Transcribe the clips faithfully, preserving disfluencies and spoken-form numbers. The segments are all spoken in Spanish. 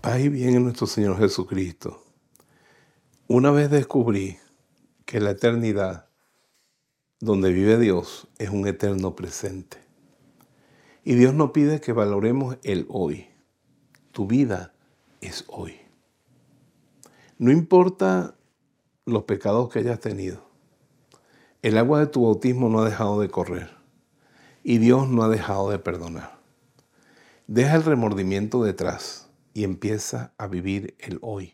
Paz y bien en nuestro Señor Jesucristo. Una vez descubrí que la eternidad donde vive Dios es un eterno presente. Y Dios nos pide que valoremos el hoy. Tu vida es hoy. No importa los pecados que hayas tenido. El agua de tu bautismo no ha dejado de correr. Y Dios no ha dejado de perdonar. Deja el remordimiento detrás y empieza a vivir el hoy.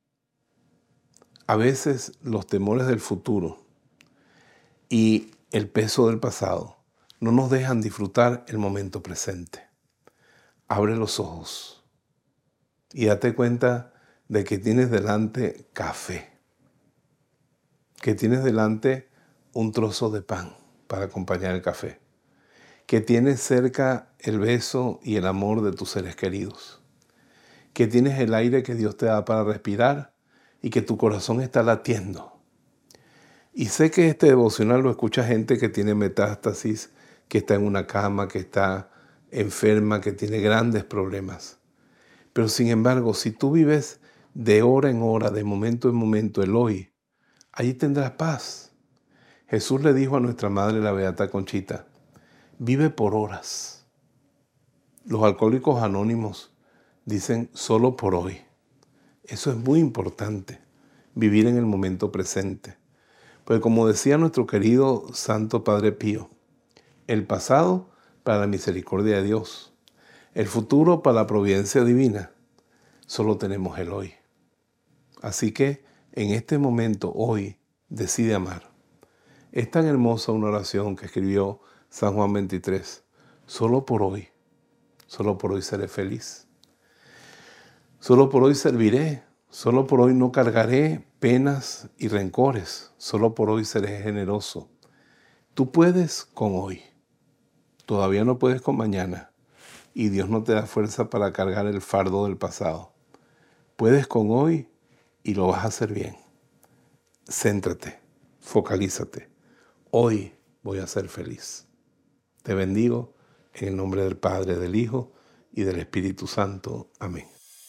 A veces los temores del futuro y el peso del pasado no nos dejan disfrutar el momento presente. Abre los ojos y date cuenta de que tienes delante café, que tienes delante un trozo de pan para acompañar el café, que tienes cerca el beso y el amor de tus seres queridos, que tienes el aire que Dios te da para respirar y que tu corazón está latiendo. Y sé que este devocional lo escucha gente que tiene metástasis, que está en una cama, que está enferma, que tiene grandes problemas. Pero sin embargo, si tú vives de hora en hora, de momento en momento, el hoy, allí tendrás paz. Jesús le dijo a nuestra madre, la beata Conchita, vive por horas. Los alcohólicos anónimos dicen solo por hoy. Eso es muy importante, vivir en el momento presente. Porque como decía nuestro querido Santo Padre Pío, el pasado para la misericordia de Dios, el futuro para la providencia divina, solo tenemos el hoy. Así que en este momento, hoy, decide amar. Es tan hermosa una oración que escribió San Juan veintitrés. Solo por hoy, solo por hoy seré feliz. Solo por hoy serviré, solo por hoy no cargaré penas y rencores, solo por hoy seré generoso. Tú puedes con hoy, todavía no puedes con mañana, y Dios no te da fuerza para cargar el fardo del pasado. Puedes con hoy y lo vas a hacer bien. Céntrate, focalízate. Hoy voy a ser feliz. Te bendigo en el nombre del Padre, del Hijo y del Espíritu Santo. Amén.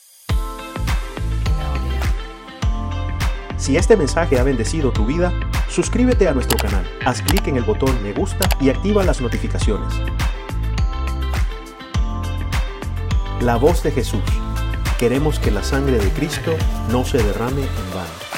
Si este mensaje ha bendecido tu vida, suscríbete a nuestro canal, haz clic en el botón me gusta y activa las notificaciones. La voz de Jesús. Queremos que la sangre de Cristo no se derrame en vano.